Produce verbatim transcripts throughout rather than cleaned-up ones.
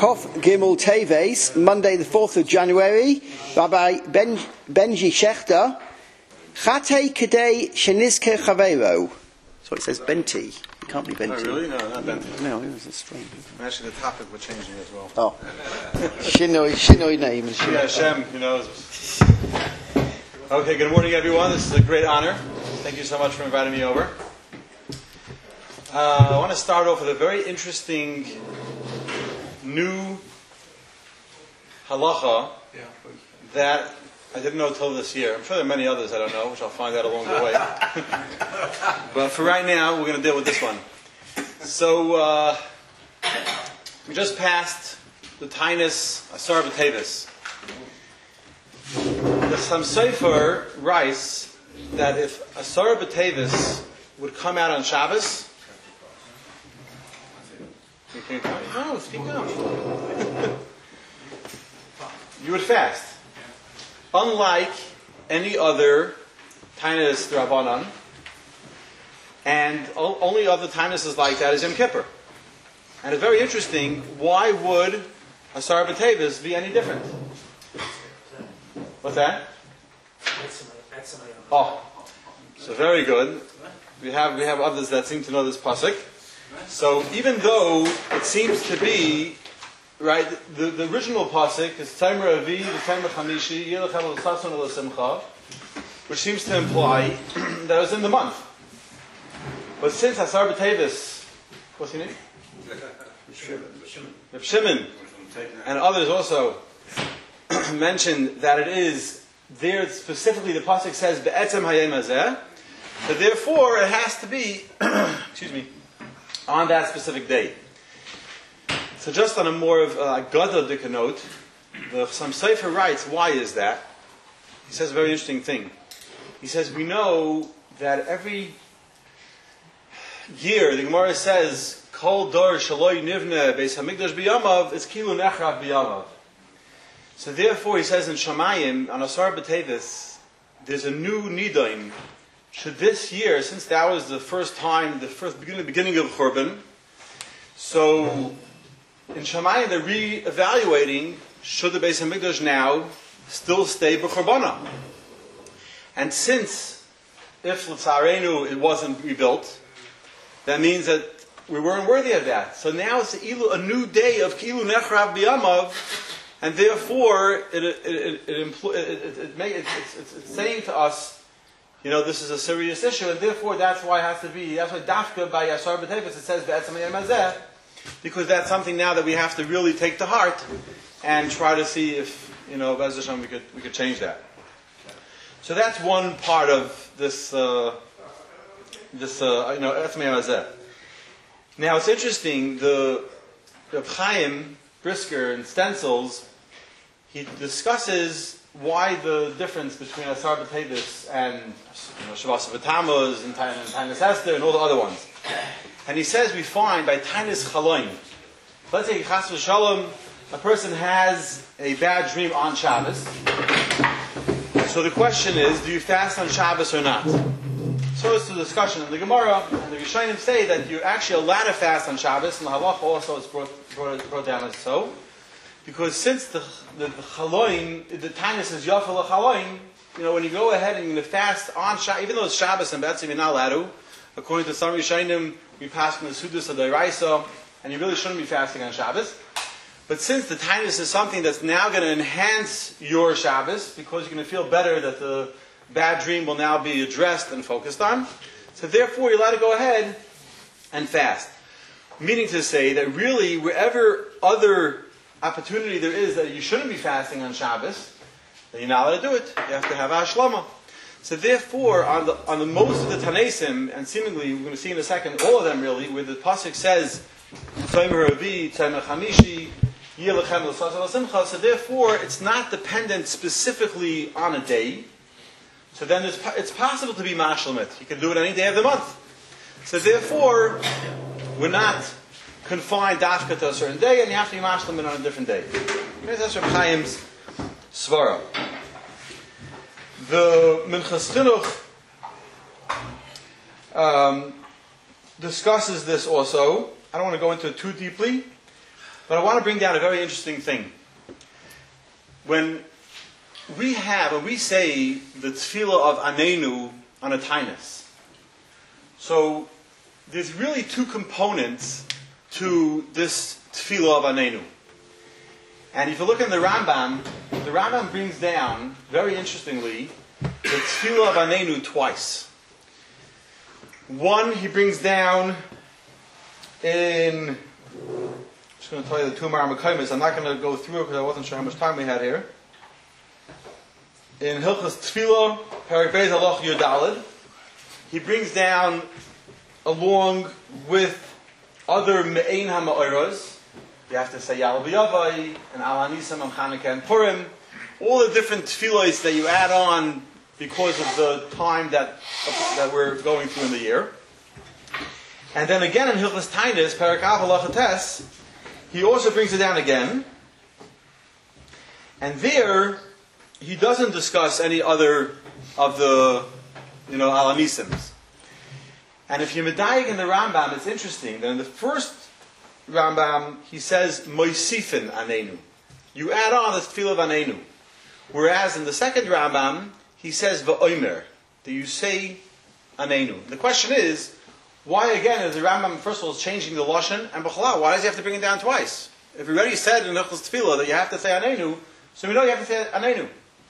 Kof Gimel Teves, Monday the fourth of January, Rabbi ben, Benji Shechter, Chate Kadei Shenizke Chavero. So it says Benti. It can't be Benti. Oh, really? No, not Benti. No, it was a strange. Actually, the topic we're changing as well. Oh. Shinoi, Shinoi name. Yeah, Hashem, you know. Okay, good morning, everyone. This is a great honor. Thank you so much for inviting me over. Uh, I want to start off with a very interesting new halacha that I didn't know till this year. I'm sure there are many others I don't know, which I'll find out along the way. But for right now, we're going to deal with this one. So, uh, we just passed the Tainus Asar B'Tevis. The Sam Sefer writes that if Asar B'Tevis would come out on Shabbos, no, speak up. You would fast. Unlike any other Tainus D'Rabbanan, and o- only other Tainuses like that is Yom Kippur. And it's very interesting, why would Asar B'Tevis be any different? What's that? Oh, so very good. We have we have others that seem to know this pasuk. So even though it seems to be right, the, the original pasuk is Taimer Avi, the Taimer Chamishi, Yelechel Sason Simcha, which seems to imply that it was in the month. But since Asar B'Tevis, what's his name? Reb Shimon, and others also mentioned that it is there specifically. The pasuk says Be'etzem Hayom Hazeh, so therefore it has to be, excuse me, on that specific day. So just on a more of a Gadol Dika note, the Sam Sefer writes, why is that? He says a very interesting thing. He says, we know that every year, the Gemara says, Kol Dor Shaloi Nivne Beis HaMikdash B'Yamav, it's Kilu Nechrav B'Yamav. So therefore, he says in Shamayim, on Asar B'Tevis, there's a new Nidain. Should this year, since that was the first time, the first beginning, beginning of Churban, so in Shamayim they're re-evaluating, should the Beis HaMikdash now still stay b'Churbana? And since, if L'tzarenu it wasn't rebuilt, that means that we weren't worthy of that. So now it's a, a new day of Kilu Nechrav B'Yamav, and therefore it, it, it, it, impl- it, it, it, it it's, it's, it's saying to us, you know, this is a serious issue, and therefore that's why it has to be, that's why Dafka by Asar B'Tevis, it says Be'etzem Hayom Hazeh, because that's something now that we have to really take to heart and try to see if, you know, Be'ez Hashem, we could, we could change that. So that's one part of this, uh, this, uh, you know, Be'etzem Hayom Hazeh. Now it's interesting, the Reb Chaim Brisker in Stencils, he discusses why the difference between Asar B'Tevis and, you know, Shavas V'Tamuz and Tainus Esther and all the other ones. And he says we find by Tainus Chaloim, let's say Chas V'Shalom, a person has a bad dream on Shabbos. So the question is, do you fast on Shabbos or not? So it's the discussion in the Gemara, and the Rishonim say that you're actually allowed to fast on Shabbos, and the Halacha also is brought, brought, brought down as so. Because since the the, the chaloim, the Tainus is yafel chaloim, you know, when you go ahead and you fast on Shabbos, even though it's Shabbos and Betzim, you're not allowed to. According to some Rishonim, we pass from the Sudas of the Raisa, and you really shouldn't be fasting on Shabbos. But since the Tainus is something that's now going to enhance your Shabbos, because you're going to feel better that the bad dream will now be addressed and focused on, so therefore you're allowed to go ahead and fast. Meaning to say that really, wherever other opportunity there is that you shouldn't be fasting on Shabbos, then you're not allowed to do it. You have to have Ashlama. So therefore, on the on the most of the Tanaisim, and seemingly we're going to see in a second, all of them really, where the pasuk says, Taimer Avi, Taimer Chamishi, Yelechem L'Sason Simcha. So therefore, it's not dependent specifically on a day. So then it's, it's possible to be Mashlamit. You can do it any day of the month. So therefore, we're not confined dafka to a certain day, and you have to be mashlim on a different day. That's Reb Chaim's svara. The Minchas Chinuch um, discusses this also. I don't want to go into it too deeply, But I want to bring down a very interesting thing. When we have, when we say the tefillah of Anenu on a tainus, so there's really two components to this tefillah of Anenu. And if you look in the Rambam, the Rambam brings down, very interestingly, the tefillah of Anenu twice. One he brings down in, I'm just going to tell you the two Mar Mekaymis. I'm not going to go through it because I wasn't sure how much time we had here. In Hilchos Tefillah, Perek Beis Halacha Yud Daled, he brings down, along with other Me'ein HaMa'oros, you have to say Yalav Yavai, and Al Hanisam, and Chanukah, and Purim, all the different tefillahs that you add on because of the time that, that we're going through in the year. And then again in Hilchos Tainus, Perek Av Halacha Tes, he also brings it down again. And there, he doesn't discuss any other of the, you know, Al Hanisims. And if you're medayik in the Rambam, it's interesting that in the first Rambam, he says, Moisifin Anenu. You add on the tefillah of Anenu. Whereas in the second Rambam, he says, V'oimer. Do you say Anenu? The question is, why again is the Rambam, first of all, changing the Lashon, and B'chalal, why does he have to bring it down twice? If he already said in Hilchos Tefillah that you have to say Anenu, so we know you have to say Anenu.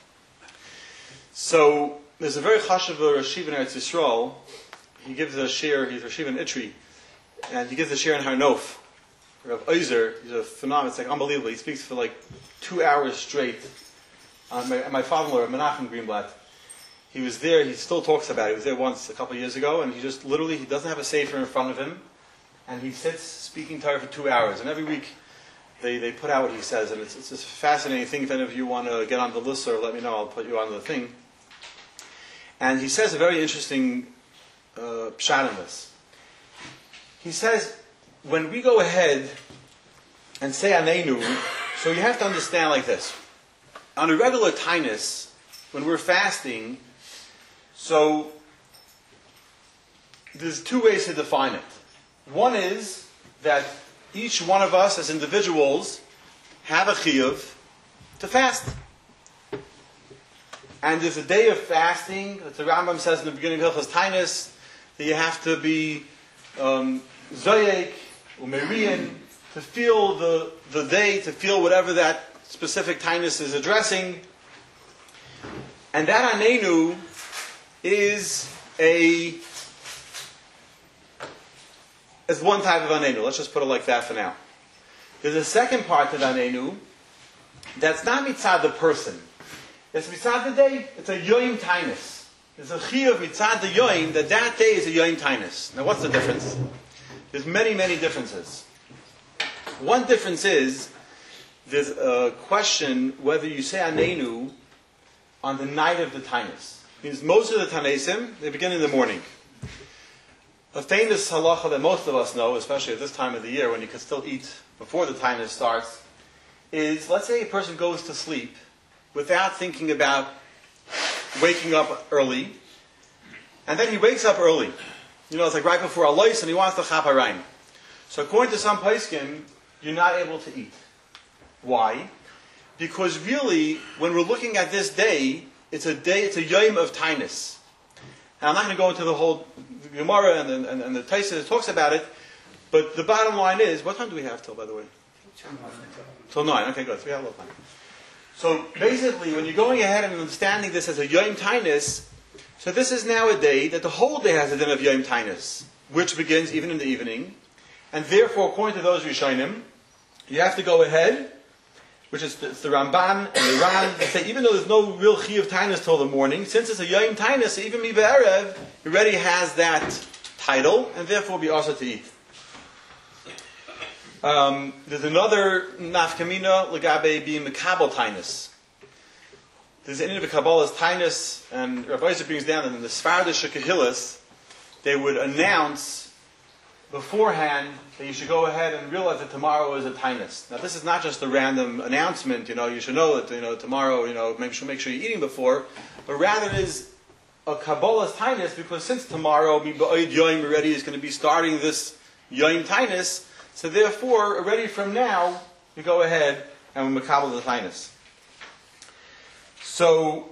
So, there's a very chashuv Rashiv in Eretz Yisrael. He gives a shir, he's Rashiv in Itri, and he gives a shir in Harnof. Rav Ozer, he's a phenomenon, it's like unbelievable. He speaks for like two hours straight. Uh, my, my father-in-law, Menachem Greenblatt, he was there, he still talks about it. He was there once a couple of years ago, and he just literally, he doesn't have a sefer in front of him, and he sits speaking Torah for two hours. And every week, they, they put out what he says, and it's, it's just a fascinating thing. If any of you want to get on the list, or let me know, I'll put you on the thing. And he says a very interesting uh, pshat in this. He says, when we go ahead and say Anenu, so you have to understand like this. On a regular tainus, when we're fasting, so there's two ways to define it. One is that each one of us as individuals have a chiyuv to fast. And there's a day of fasting that the Rambam says in the beginning of Hilchos Tainus that you have to be um, zoyek, umerian, to feel the, the day, to feel whatever that specific tainus is addressing. And that Anenu is a is one type of Anenu. Let's just put it like that for now. There's a second part of Anenu that's not mitzad the person. It's mitzad the day. It's a yoim tainus. There's a chiyuv mitzad the yoim that that day is a yoim tainus. Now what's the difference? There's many, many differences. One difference is there's a question whether you say Anenu on the night of the tainus. Means most of the Tanaisim, they begin in the morning. A famous halacha that most of us know, especially at this time of the year when you can still eat before the tainus starts, is let's say a person goes to sleep without thinking about waking up early, and then he wakes up early. You know, it's like right before Alois, and he wants to chap harayim. So according to some poskim, you're not able to eat. Why? Because really, when we're looking at this day, it's a day, it's a yom of tainus. And I'm not going to go into the whole Gemara and the, and, and the Taisa that talks about it, but the bottom line is, what time do we have till, by the way? Till nine. Okay, good. So we have a little time. So basically, when you're going ahead and understanding this as a yom tainus, so this is now a day that the whole day has a din of yom tainus, which begins even in the evening, and therefore, according to those Rishonim, you have to go ahead, which is the, it's the Ramban and the Ran, they say even though there's no real chiyuv tainus till the morning, since it's a yom tainus, even mi be'erev, it already has that title, and therefore be also to eat. Um, there's another nafkamina legabe being mekabel tainus. There's an of Kabbalah's tainus, and Rabbi Yosef brings down that in the Sfardish Kehillas, they would announce beforehand that you should go ahead and realize that tomorrow is a tainus. Now, this is not just a random announcement. You know, you should know that you know tomorrow. You know, make sure make sure you're eating before, but rather it is a Kabbalah's tainus because since tomorrow Mi'ba'id Yom already is going to be starting this Yom tainus, so therefore already from now we go ahead and we makabel the tainus. So,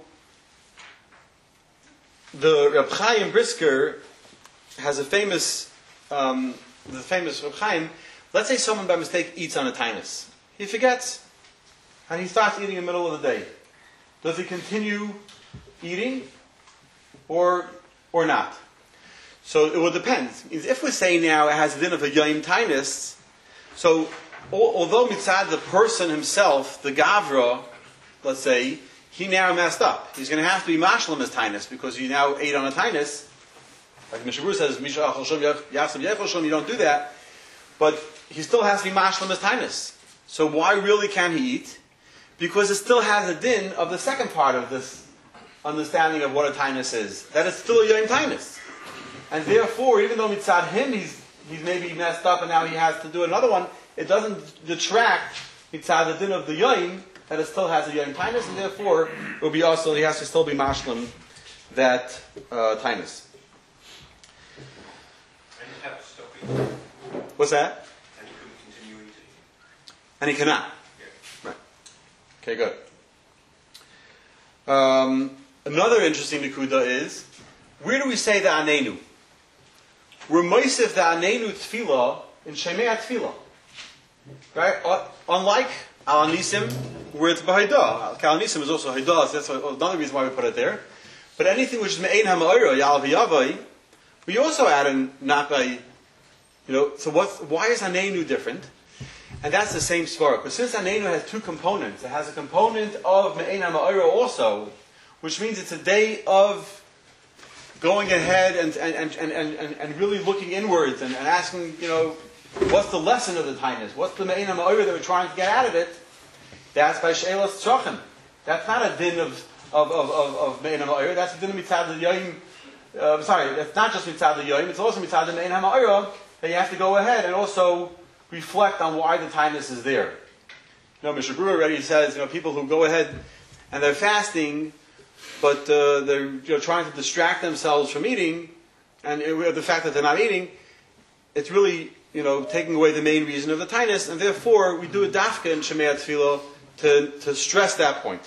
the Reb Chaim Brisker has a famous, um, the famous Reb Chaim. Let's say someone by mistake eats on a tainus. He forgets, and he starts eating in the middle of the day. Does he continue eating, or or not? So it will depend. If we say now it has a din of a yom tainus, so although mitzad the person himself, the gavra, let's say, he now messed up. He's going to have to be mashlim his tainus because he now ate on a tainus. Like Mishnah Berurah says, Misha achal shom yachsav yechol shom, you don't do that. But he still has to be mashlim his tainus. So why really can he eat? Because it still has a din of the second part of this understanding of what a tainus is. That it's still a yom tainus. And therefore, even though mitzad him, he's, he's maybe messed up and now he has to do another one, it doesn't detract mitzad the din of the yom, that it still has a yom tainus, and therefore, it will be also, he has to still be mashlim that uh, tainus. And he has to stop eating. What's that? And he couldn't continue eating. And he cannot. Yeah. Right. Okay, good. Um, another interesting nekuda is, where do we say the anenu? We're moisif the anenu tefillah in shemei tefillah. Right? Uh, unlike al nisim, where it's b'haidah. Al nisim is also haidah, so that's another reason why we put it there. But anything which is me'ein ha'ma'ira, yal v'yavai, we also add in not by, you know, so what's, why is anenu different? And that's the same svara. Because since anenu has two components, it has a component of me'ein ha'ma'ira also, which means it's a day of going ahead and, and, and, and, and, and really looking inwards and, and asking, you know, what's the lesson of the tainus? What's the me'ein ha'ma'ira that we're trying to get out of it? That's by she'elas tzrachim. That's not a din of of of of, of me'ein ha'ma'ira. That's a din of mitzad the yoyim. Uh, sorry, that's not just mitzad the yoyim. It's also mitzad the me'ein ha'ma'ira that you have to go ahead and also reflect on why the tainus is there. You know, Mishnah Berurah already says, you know, people who go ahead and they're fasting, but uh, they're you know, trying to distract themselves from eating, and it, the fact that they're not eating, it's really, you know, taking away the main reason of the tainus, and therefore we do a dafka in Shemei Tefillah to, to stress that point.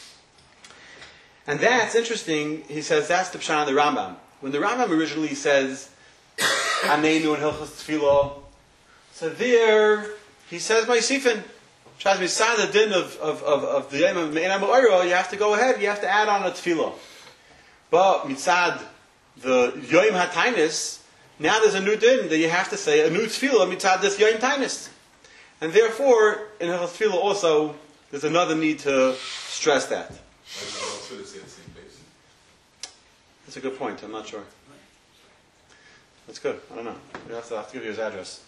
And that's interesting, he says, that's the pshat of the Rambam. When the Rambam originally says, Anenu and Hilchos Tefillah, so there, he says, my sifin, Shaz Misad the din of, of, of, of the Yom of Me'ein HaMa'ira, you have to go ahead, you have to add on a tefillah. But Mitzad, the Yom HaTainis, now there's a new din that you have to say, a new tefillah Mitzad this Yom Tainis. And therefore, in Hilchos Tefillah also, there's another need to stress that. That's a good point, I'm not sure. That's good, I don't know. You have to, I have to give you his address.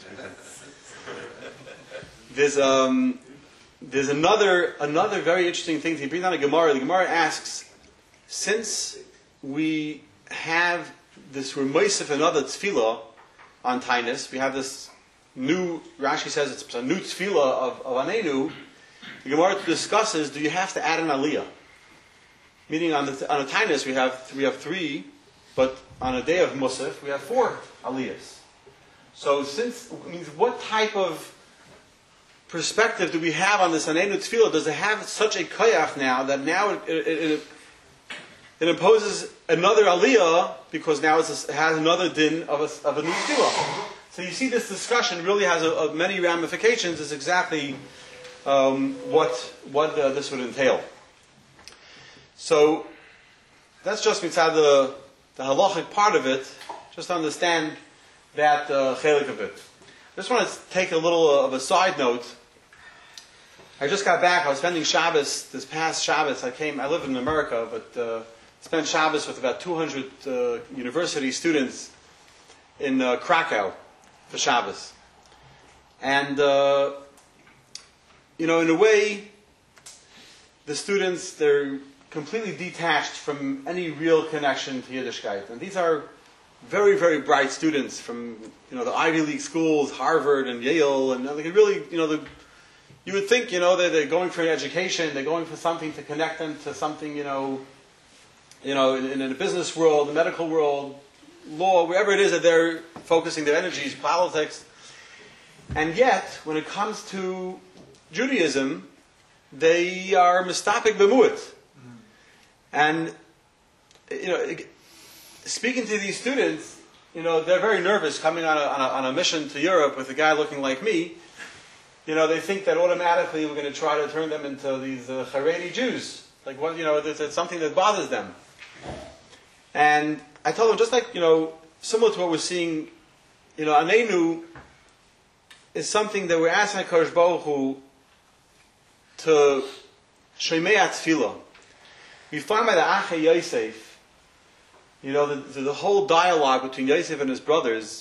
There's um, there's another another very interesting thing. He brings down a Gemara. The Gemara asks, since we have this remoisif another tefillah on tainus, we have this new. Rashi says it's a new tefillah of, of anenu. The Gemara discusses: do you have to add an aliyah? Meaning on the on a tainus we have we have three, but on a day of musaf we have four aliyahs. So, since means what type of perspective do we have on this anenu tefillah? Does it have such a koyach now that now it, it, it, it imposes another aliyah because now it's a, it has another din of a, of a new tefillah? So you see, this discussion really has a, a many ramifications. Is exactly um, what what uh, this would entail. So that's just mitzad the the halachic part of it. Just to understand that uh, chelik of it. I just want to take a little uh, of a side note. I just got back. I was spending Shabbos this past Shabbos. I came. I live in America, but uh, spent Shabbos with about two hundred uh, university students in uh, Krakow for Shabbos. And uh, you know, in a way, the students, they're completely detached from any real connection to Yiddishkeit, and these are very, very bright students from, you know, the Ivy League schools, Harvard and Yale, and they could really, you know, the, you would think, you know, that they're going for an education, they're going for something to connect them to something, you know, you know, in, in the business world, the medical world, law, wherever it is that they're focusing their energies, politics. And yet, when it comes to Judaism, they are mistapik b'mu'at. And, you know, speaking to these students, you know, they're very nervous coming on a, on a, on a mission to Europe with a guy looking like me. You know, they think that automatically we're going to try to turn them into these uh, Haredi Jews. Like, what, you know, it's, it's something that bothers them. And I told them, just like, you know, similar to what we're seeing, you know, Anenu is something that we're asking HaKadosh Baruch Hu to Shemei Tefillah. We find by the Achei Yosef, you know, the, the whole dialogue between Yosef and his brothers,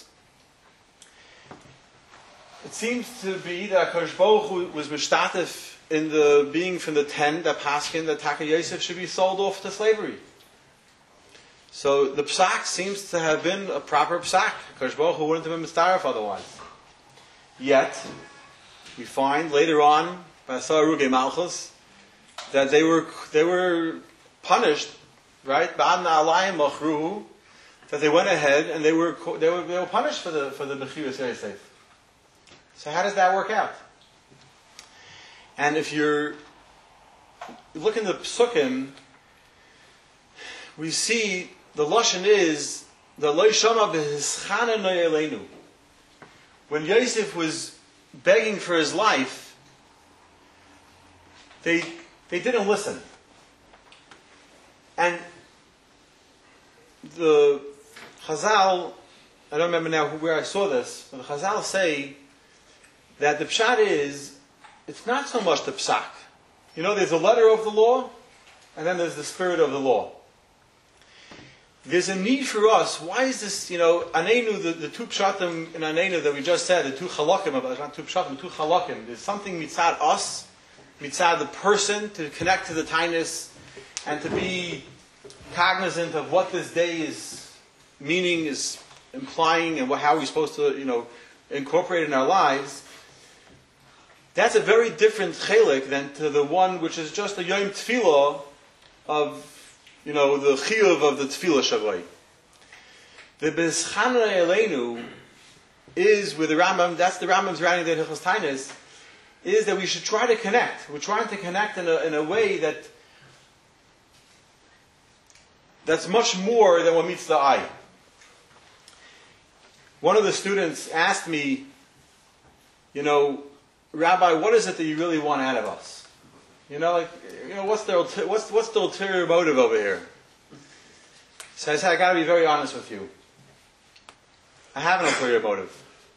it seems to be that HaKadosh Baruch Hu was mishtatif in the being from the ten that Paskin that Taka Yosef should be sold off to slavery. So the psak seems to have been a proper psak. HaKadosh Baruch Hu wouldn't have been mistaref otherwise. Yet, we find later on by Saruge Malchus that they were they were punished, right? That they went ahead and they were they were they were punished for the for the Bechirus Yosef. So how does that work out? And if you're you look in the Psukim, we see the lashon is the Lo Shama B'Hischana Noyelenu. When Yosef was begging for his life, they they didn't listen. And the Chazal, I don't remember now where I saw this, but the Chazal say that the pshat is, it's not so much the psak. You know, there's a letter of the law, and then there's the spirit of the law. There's a need for us. Why is this, you know, Anenu, the, the two pshatim in Anenu that we just said, the two chalakim, not two pshatim, two chalakim, there's something mitzad us, mitzad the person, to connect to the tinus, and to be cognizant of what this day is meaning, is implying, and what, how we're supposed to, you know, incorporate in our lives. That's a very different chelik than to the one which is just a yom tefillah of, you know, the chiyuv of the tefillah shavai. The B'Hischana Noyelenu is with the Rambam, that's the Rambam's writing the Hilchos Tainis, is that we should try to connect. We're trying to connect in a, in a way that that's much more than what meets the eye. One of the students asked me, you know, Rabbi, what is it that you really want out of us? You know, like, you know, what's the what's what's the ulterior motive over here? So I said, I got to be very honest with you. I have an ulterior motive,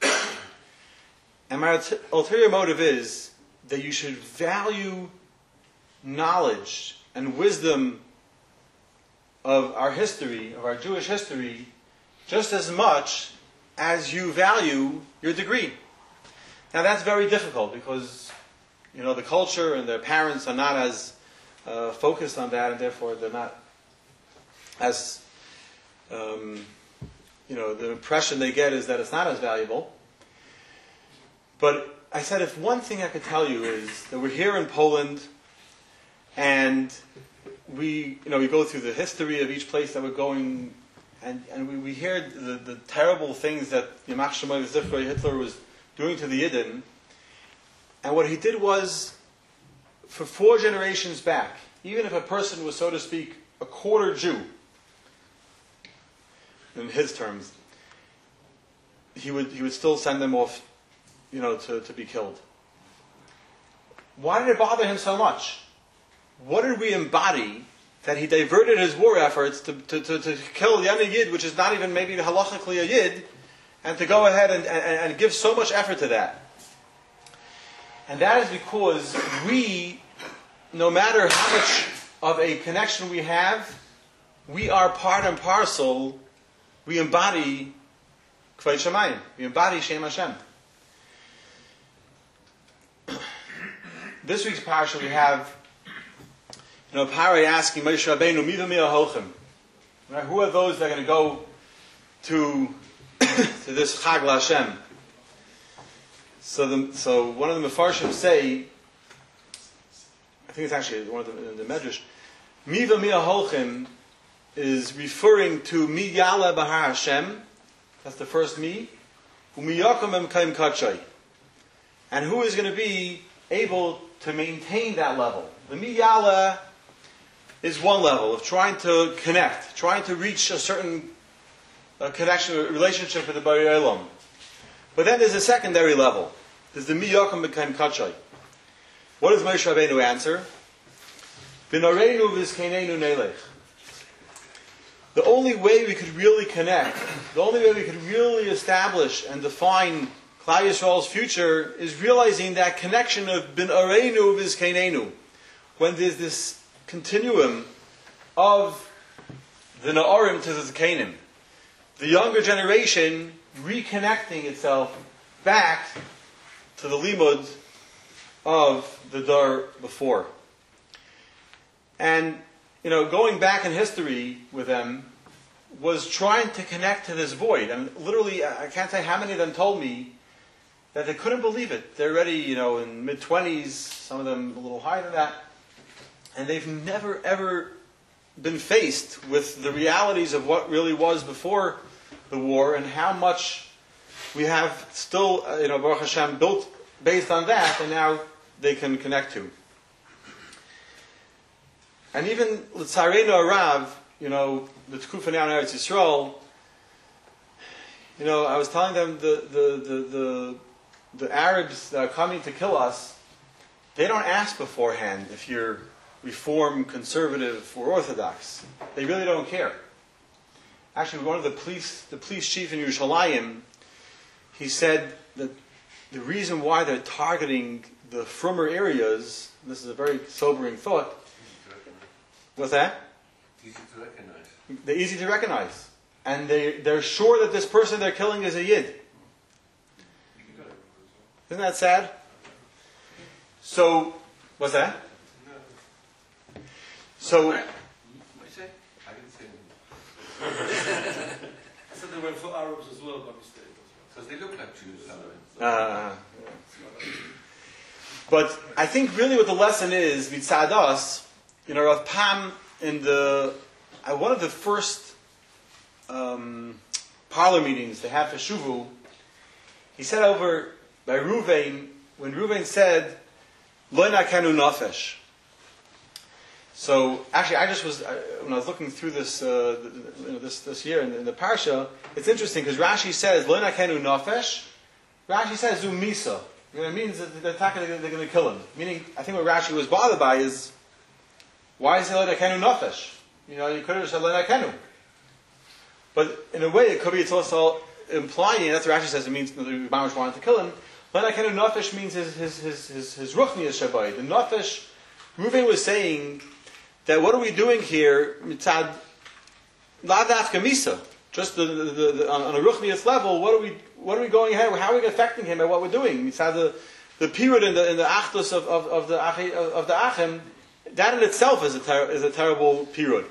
and my ulterior motive is that you should value knowledge and wisdom of our history, of our Jewish history, just as much as you value your degree. Now that's very difficult because, you know, the culture and their parents are not as uh, focused on that, and therefore they're not as, um, you know, the impression they get is that it's not as valuable. But I said, if one thing I could tell you is that we're here in Poland, and we, you know, we go through the history of each place that we're going, and, and we, we hear the, the terrible things that Yamach Shemai Zifrei Hitler was doing to the Yidden. And what he did was, for four generations back, even if a person was, so to speak, a quarter Jew, in his terms, he would he would still send them off, you know, to, to be killed. Why did it bother him so much? What did we embody that he diverted his war efforts to, to, to, to kill Yana Yid, which is not even maybe halachically a Yid, and to go ahead and, and, and give so much effort to that? And that is because we, no matter how much of a connection we have, we are part and parcel, we embody Kvod Shemayim, we embody Shem Hashem. This week's parasha we have, you know, Paroi asking Moshe Rabbeinu, Miva mi aholchem? Right? Who are those that are going to go to to this Chag LaHashem? So, the, so one of the Mefarshim say, I think it's actually one of the, the Medrash, Miva mi aholchem is referring to Mi Yala Bahar Hashem. That's the first Mi. Umi Yakom Em Kaim Kachay. And who is going to be able to maintain that level. The miyala is one level of trying to connect, trying to reach a certain uh, connection, a relationship with the Bari Olam. But then there's a secondary level. There's the miyakum b'kaim kachay. What does Moshe Rabbeinu answer? B'nareinu v'zkeneinu nelech. The only way we could really connect, the only way we could really establish and define Klal Yisrael's future is realizing that connection of bin areinu v'zkeneinu. When there's this continuum of the Na'arim to the Zkenim, the younger generation reconnecting itself back to the limud of the dar before. And, you know, going back in history with them was trying to connect to this void. And literally, I can't say how many of them told me that they couldn't believe it. They're already, you know, in mid-twenties, some of them a little higher than that. And they've never, ever been faced with the realities of what really was before the war and how much we have still, uh, you know, Baruch Hashem, built based on that, and now they can connect to. And even L'tzarenu Arav, you know, the Tkufa now in Eretz Yisrael, you know, I was telling them the, the, the, the, the Arabs that are coming to kill us, they don't ask beforehand if you're Reform, conservative, or Orthodox. They really don't care. Actually, one of the police, the police chief in Yerushalayim, he said that the reason why they're targeting the frummer areas, this is a very sobering thought. What's that? Easy to recognize. They're easy to recognize. And they, they're sure that this person they're killing is a Yid. Isn't that sad? So, what's that? So, What did you say? I didn't say anything. I said they were for Arabs as well, by mistake. Because they look like Jews. uh, but I think really what the lesson is, mitzad us, you know, Rav Pam in the, uh, one of the first um, parlor meetings they had for Shuvu, he said over by Ruvain, when Ruvain said, Lo nakenu nafesh. So actually, I just was uh, when I was looking through this uh, you know, this this year in, in the parsha. It's interesting because Rashi says "Lo nakenu nafesh." Rashi says "Zu misa." You know, it means that they're, they're, they're going to kill him. Meaning, I think what Rashi was bothered by is why is it "Lo nakenu nafesh"? You know, you could have said "Lo nakenu." But in a way, it could be it's also implying that's what Rashi says. It means that the Mamash wanted to kill him. "Lo nakenu nafesh" means his his his his, his ruchnius shabai. The nafesh, Reuven was saying that what are we doing here, mitzad ladaf kamisa, just the, the, the, the, on, on a ruchnius level, what are we what are we going ahead, how are we affecting him by what we're doing? Mitzad the, the period in the in the achdus of, of, of the achi, of the achim, that in itself is a ter- is a terrible period.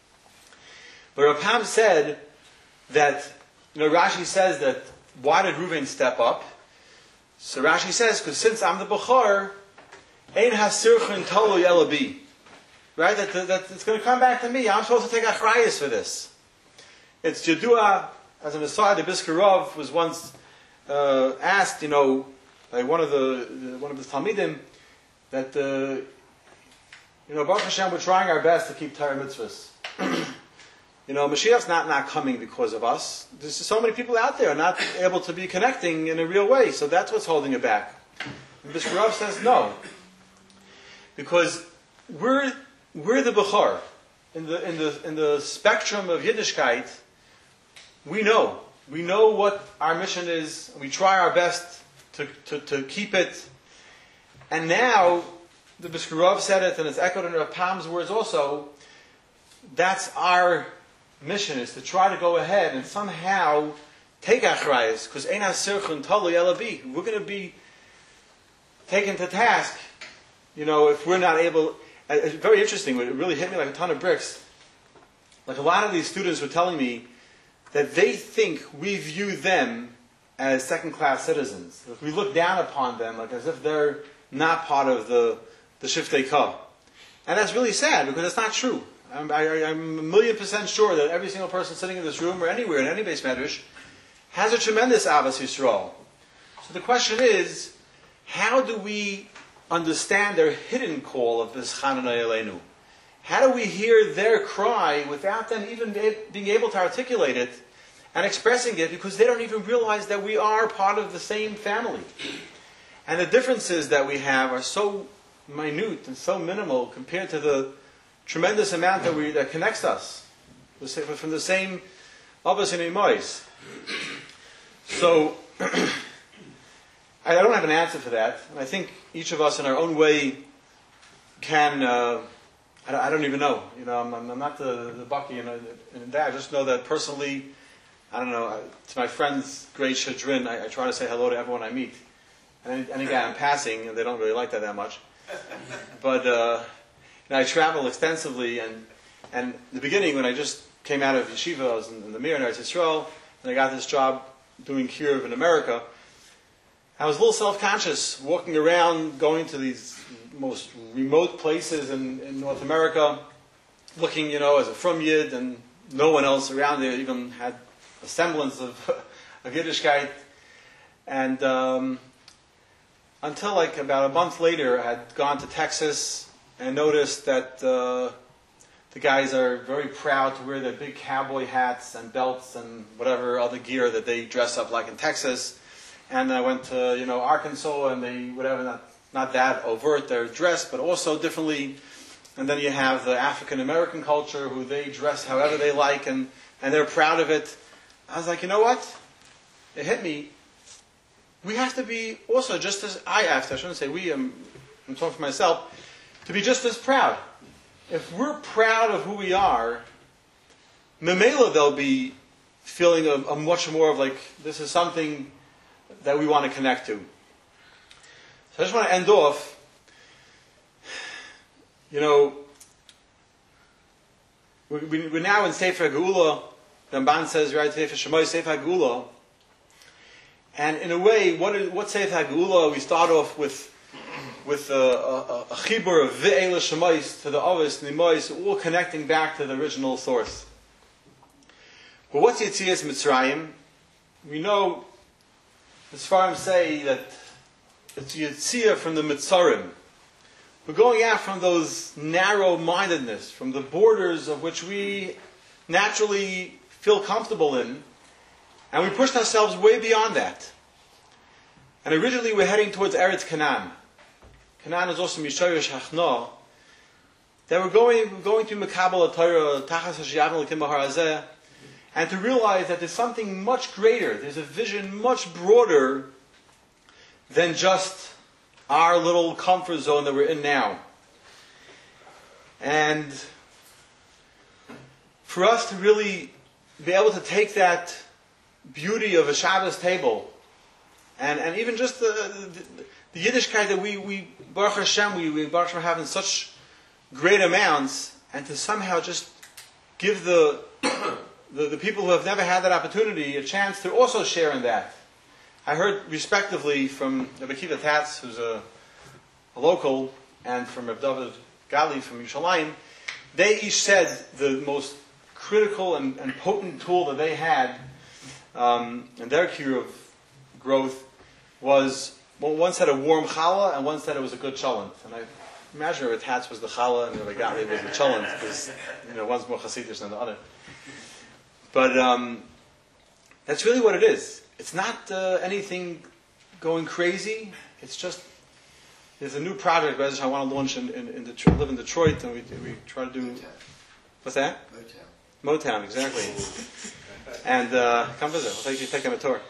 But Rav Pam said that, you know, Rashi says that why did Reuven step up? So Rashi says, because since I'm the Bechor, ein hasirchin tolu yelabi. Right? That, that, that it's going to come back to me. I'm supposed to take achrayus for this. It's Yedua, as an aside, the Biskarov was once uh, asked, you know, by one of the, the one of his Talmidim, that, uh, you know, Baruch Hashem, we're trying our best to keep Torah mitzvahs. You know, Mashiach's not not coming because of us. There's so many people out there not able to be connecting in a real way, so that's what's holding it back. And Biskarov says no. Because we're We're the Bechor. In the in the in the spectrum of Yiddishkeit, we know. We know what our mission is, and we try our best to, to, to keep it. And now, the Biskarov said it, and it's echoed in Rav Pam's words also, that's our mission, is to try to go ahead and somehow take achrayus, because ein hasirchun talu yelabi. We're going to be taken to task, you know, if we're not able. It's very interesting. It really hit me like a ton of bricks. Like a lot of these students were telling me that they think we view them as second-class citizens. Like we look down upon them like as if they're not part of the the Shiftei Ka. And that's really sad because it's not true. I'm, I, I'm a million percent sure that every single person sitting in this room or anywhere in any base medrash has a tremendous Ahavas Yisrael. So the question is, how do we understand their hidden call of this Chananei Aleinu? How do we hear their cry without them even being able to articulate it and expressing it, because they don't even realize that we are part of the same family? And the differences that we have are so minute and so minimal compared to the tremendous amount that we that connects us from the same Abbas and Imais. So, I don't have an answer for that. And I think each of us in our own way can, uh, I, don't, I don't even know. You know, I'm, I'm not the, the Bucky in, in that. I just know that personally, I don't know, to my friend's great chagrin, I, I try to say hello to everyone I meet. And any, any guy I'm passing, and they don't really like that that much. But uh, you know, I travel extensively, and and in the beginning, when I just came out of yeshiva, I was in, in the Mir in Eretz Yisrael, and I got this job doing kiruv in America. I was a little self-conscious walking around, going to these most remote places in, in North America, looking, you know, as a frum yid, and no one else around there even had a semblance of, of Yiddishkeit. And um, until like about a month later, I had gone to Texas and noticed that uh, the guys are very proud to wear their big cowboy hats and belts and whatever other gear that they dress up like in Texas. And I went to, you know, Arkansas, and they, whatever, not, not that overt, they're dressed, but also differently. And then you have the African-American culture, who they dress however they like, and, and they're proud of it. I was like, you know what? It hit me. We have to be also just as, I have to, I shouldn't say we, I'm, I'm talking for myself, to be just as proud. If we're proud of who we are, Memela, they'll be feeling a, a much more of like, this is something that we want to connect to. So I just want to end off, you know, we, we, we're now in Sefer Geula. The Ramban says, right, Sefer Shemoy, Sefer Geula. And in a way, what is, what Sefer Geula? We start off with with a, a, a chibur of Ve'ela Shemois to the Avos, Nimois, all connecting back to the original source. But what's Yetzias Mitzrayim? We know, as far as say that it's Yetzia from the Mitzarim. We're going out from those narrow-mindedness, from the borders of which we naturally feel comfortable in, and we pushed ourselves way beyond that. And originally we're heading towards Eretz Canaan. Canaan is also Mishayish Hachna. That we're going, we're going to Mekabel HaTorah, Tachas HaShiyavim L'kim Bahar Hazeh, and to realize that there's something much greater, there's a vision much broader than just our little comfort zone that we're in now. And for us to really be able to take that beauty of a Shabbos table, and, and even just the, the, the Yiddishkeit that we, we Baruch Hashem, we, we Baruch Hashem have in such great amounts, and to somehow just give the The, the people who have never had that opportunity a chance to also share in that. I heard respectively from Rabbi Kiva Tatz, who's a, a local, and from Rabbi David Gali from Yerushalayim. They each said the most critical and, and potent tool that they had um, in their cure of growth was, well, one said a warm challah, and one said it was a good cholent. And I imagine Rabbi Tatz was the challah and Rabbi Gali was the cholent, because you know, one's more chassidish than the other. But um, that's really what it is. It's not uh, anything going crazy. It's just, there's a new project I want to launch in, in, in Detroit, live in Detroit, and we, we try to do... Motown. What's that? Motown. Motown, exactly. And uh, come visit. We'll take you take them a tour.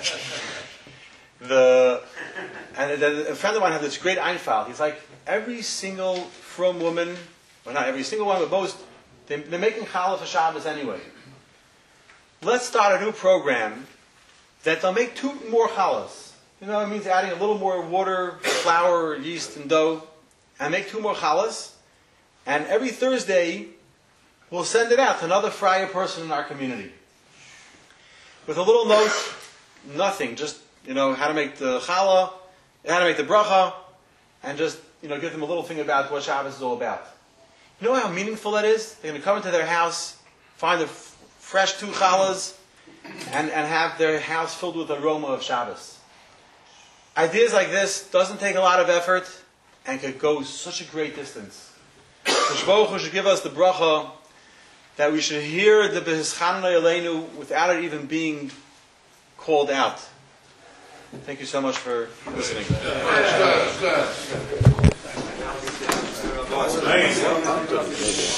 The and a friend of mine had this great Einfall. He's like, every single frum woman, well not every single one, but most, they, they're making challah for Shabbos anyway. Let's start a new program that they'll make two more challahs. You know, it means adding a little more water, flour, yeast, and dough, and make two more challahs. And every Thursday, we'll send it out to another Friar person in our community. With a little note, nothing, just, you know, how to make the challah, how to make the bracha, and just, you know, give them a little thing about what Shabbos is all about. You know how meaningful that is? They're going to come into their house, find the fresh two challahs, and, and have their house filled with the aroma of Shabbos. Ideas like this doesn't take a lot of effort. and could go such a great distance. Kadosh Baruch Hu should give us the bracha that we should hear the B'hischanei Aleinu without it even being called out. Thank you so much for listening. Good, good, good.